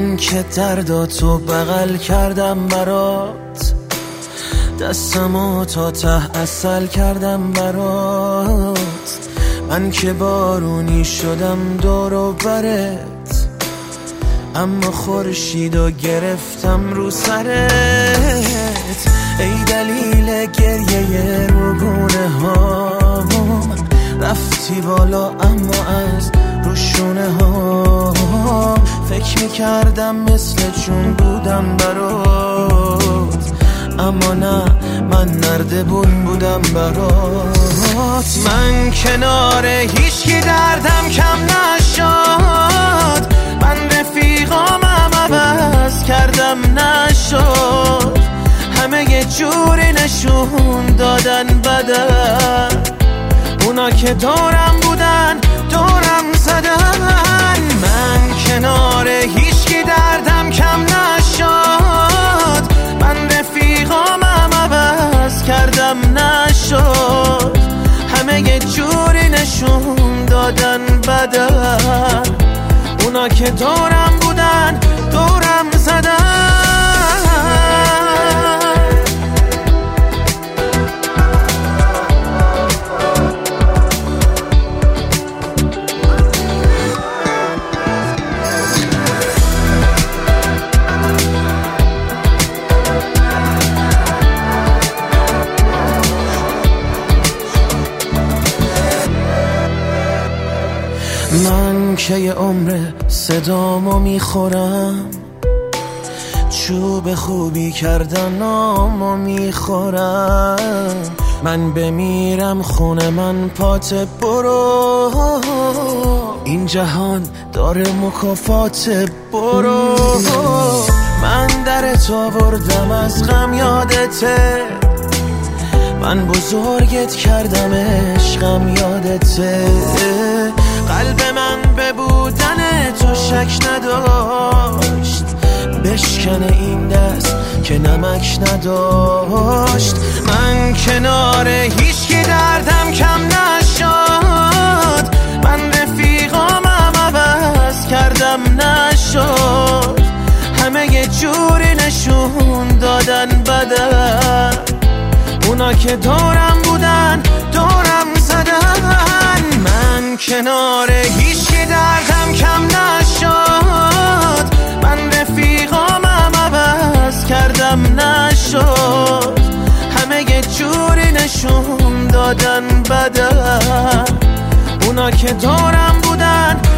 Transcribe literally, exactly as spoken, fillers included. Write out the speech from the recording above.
من که درداتو بغل کردم برات، دستمو تا ته اصل کردم برات. من که بارونی شدم دور و برت، اما خورشیدو گرفتم رو سرت. ای دلیل گریه روگونه هام، رفتی بالا اما از روشونه ها. فکر میکردم مثل چون بودم برات، اما نه، من نردبون بودم برات. من کنار هیچکی دردم کم نشد، من رفیقامم عوض کردم نشد. همه یه جوری نشون دادن بدن، اونا که دورم بودن دورم زدن. من کنار هیچکی دردم کم نشد، من رفیقامم عوض کردم نشد. همه یه جوری نشون دادن بدن، اونا که دورم بودن دورم زدن. من که یه عمر صدامو میخورم، چوب خوبی کردن نامو میخورم. من بمیرم خونه من پات برو، این جهان داره مکافات برو. من درت آوردم از غم یادته، من بزرگت کردم عشقم یادته. قلب من به بودن تو شک نداشت، بشکنه این دست که نمک نداشت. من کنار هیچکی دردم کم نشد، من رفیقامم عوض کردم نشد. همه یه جوری نشون دادن بدن، اونا که دورم بودن دورم زدن. من کنار هیچکی دردم کم نشد، من رفیقامم عوض کردم نشد. همه یه جوری نشون دادن بدن، اونا که دورم بودن